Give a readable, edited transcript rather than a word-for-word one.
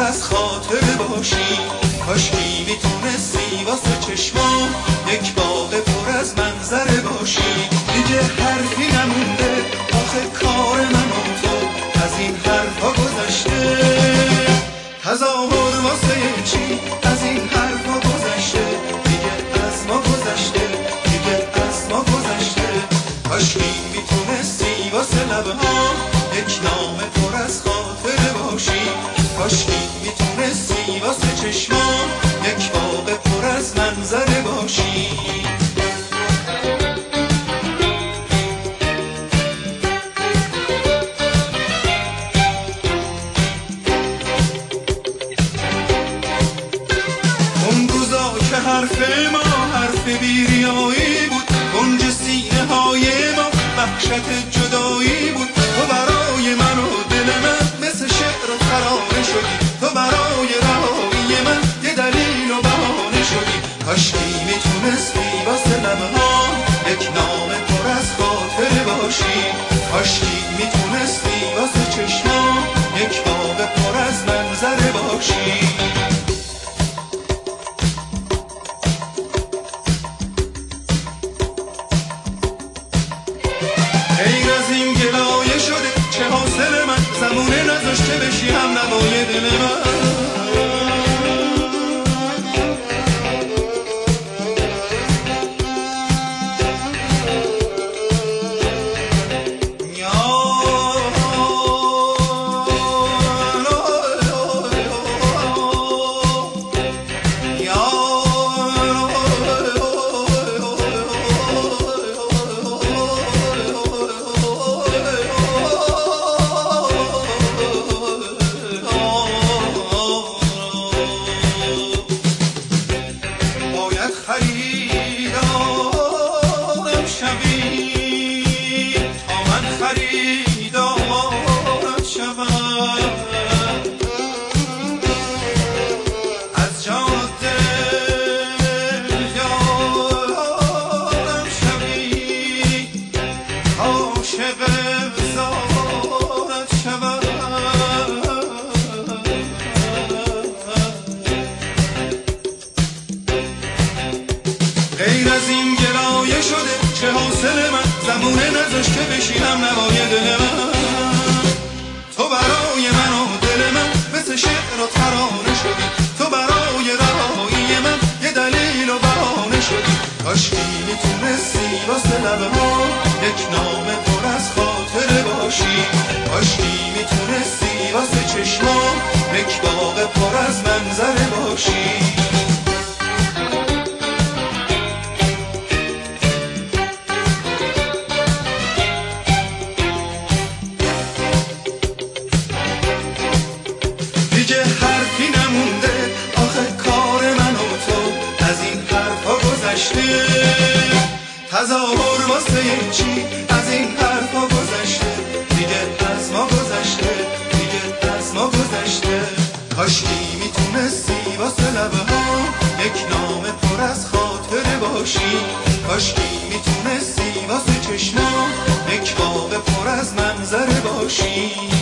از خاطره باشی. کاشکی میتونستی واسه چشمام یک باغ پر از منظره باشی. دیگه حرفی نمونده آخه کار من و تو از این حرفا گذشته. تظاهر واسه چی از این حرفا گذشته. دیگه از ما گذشته، دیگه از ما گذشته. کاشکی میتونستی واسه لبهام یک نامه پر از خاطره باشی. کاشکی میتونستی واسه چشمام یک باغ پر از منظره باشی. اون روزا که حرف ما حرف بیریایی بود، گنج سینه های ما وحشت جدایی بود. تو برای من و دل من مثل شعر و ترانه شدی. تو برای رهایی من یه دلیل و بهانه شدی. کاشکی میتونستی واسه لبهام یک نامه پر از خاطره باشی. کاشکی میتونستی واسه چشمام یک باغ پر از منظره باشی. غیر از این گلایه شده چه حاصل من، زمونه نذاشته بشی هم نوای دل من. خریدارم شوی تا من خریدارت شوم. از جان و دل یارم شوی، عاشق زارت شوم. غیر از این گلایه شده چه حاصل من، زمونه نذاشته بشی هم نوای دل من. تو برای من و دل من مثل شعر و ترانه شدی. تو برای رهایی من یه دلیل و بهانه شدی. کاشکی میتونستی واسه لبهام یک نامه پر از خاطره باشی. کاشکی میتونستی واسه چشمام یک باغ پر از منظره باشی. دیگه حرفی نمونده آخه کار من و تو از این حرفا گذشته. تظاهر واسه چی از این حرفا گذشته. دیگه از ما گذشته، دیگه از ما گذشته. کاشکی میتونستی واسه لبهام یک نامه پر از خاطره باشی. کاشکی میتونستی واسه چشمام یک باغ پر از منظره باشی.